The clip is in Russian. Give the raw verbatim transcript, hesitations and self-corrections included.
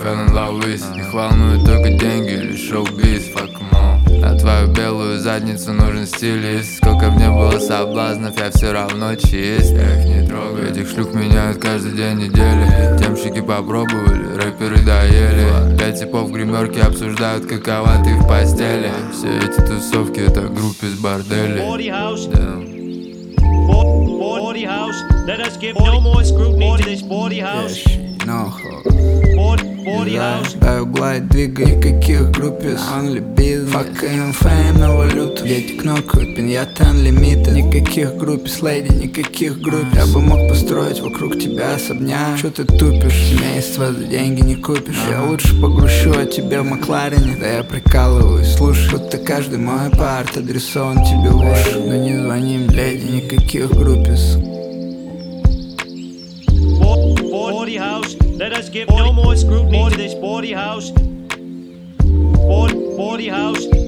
fell in love with. Их волнуют только деньги или шоу-биз, fuck em all. На твою белую задницу нужен стилист. Сколько мне было соблазнов, я все равно чист. Я их не трогаю, этих шлюх меняют каждый день недели. Темщики попробовали, рэперы доели. Пять типов в гримерке обсуждают, какова ты в постели. Все эти тусовки — это группы с борделей. Bawdy house, let us give no more scrutiny to this bawdy house. Bawdy house. Дай угла и двигай, никаких группис. Only business, fuck and fame на валюту. Дети кнокают, пиньята unlimited. Никаких группис, леди, никаких группис. Я бы мог построить вокруг тебя особняк. Чё ты тупишь? Семейство за деньги не купишь. Я лучше погрущу о тебе в Макларене. Да я прикалываюсь, слушай, будто каждый мой парт адресован тебе в уши. Но не звони мне, леди, никаких группис. Bawdy house, let us give no more scrutiny to this bawdy house. Bawdy house.